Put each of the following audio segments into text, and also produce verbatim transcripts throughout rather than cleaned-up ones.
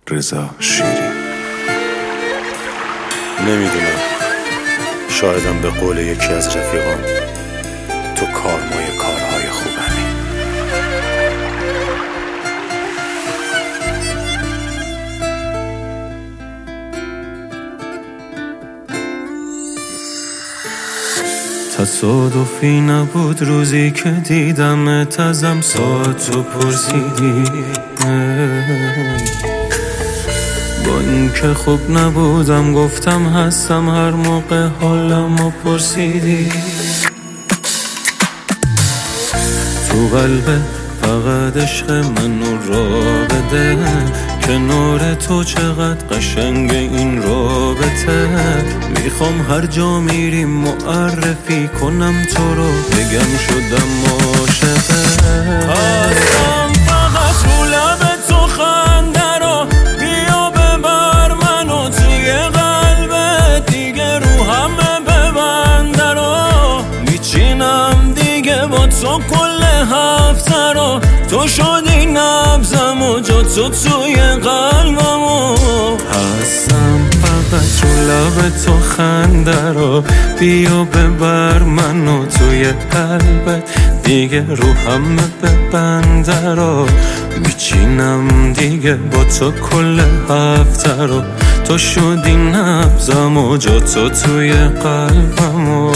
رضا شیری. نمیدونم، شایدم به قول یکی از رفیقام تو کارمای کارهای خوبمی. تصادفی نبود روزی که دیدمت ازم ساعتو پرسیدی، با اینکه خوب نبودم گفتم هستم هر موقع حالمو پرسیدی. تو قلبه فقط عشق منو را بده، کنار تو چقدر قشنگ این رابطه. میخوام هر جا میریم معرفی کنم تو رو، بگم شدم عاشقه. هستم فقط رو لب تو خنده رو، بیا ببر منو توی قلبت، دیگه رو همه ببنده رو. میچینم دیگه با تو کل هفته رو، تو شدی نبضم و جا تو توی قلبمو. هستم فقط رو لب تو خنده رو، بیا ببر منو توی قلبت، دیگه رو همه ببنده رو. میچینم دیگه با تو کل هفته رو، تو شدی نبضم و جا تو توی قلبمو.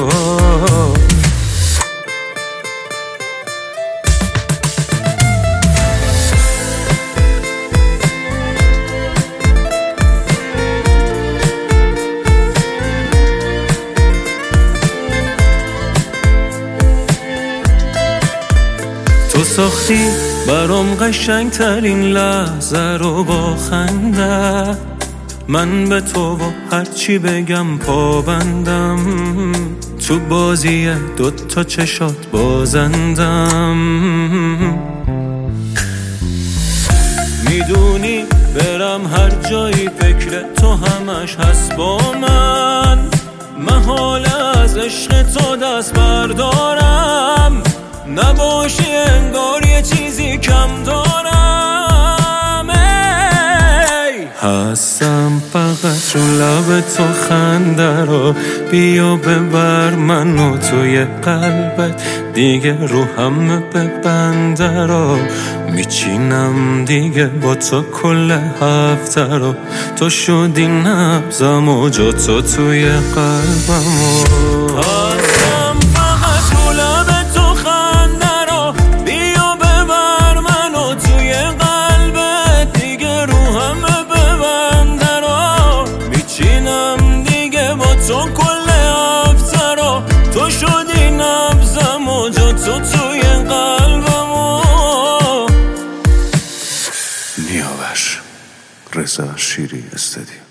تو ساختی برام قشنگ ترین لحظه رو با خنده، من به تو و هرچی بگم پابندم. تو بازی دوتا چشات بازندم. میدونی برم هر جایی فکر تو همش هست با من، محال از عشق تو دست بردارم. نباشی انگار یه چیزی کم دارم. ای هستم فقط رو لب تو خنده رو، بیا ببر منو توی قلبت، دیگه رو همه ببنده رو. میچینم دیگه با تو کل هفته رو، تو شدی نبضم و جا تو توی قلبمو. تو کل هفته رو، تو شدی نبضم و جا تو توی قلبمو. نیاور رضا شیری استدیو.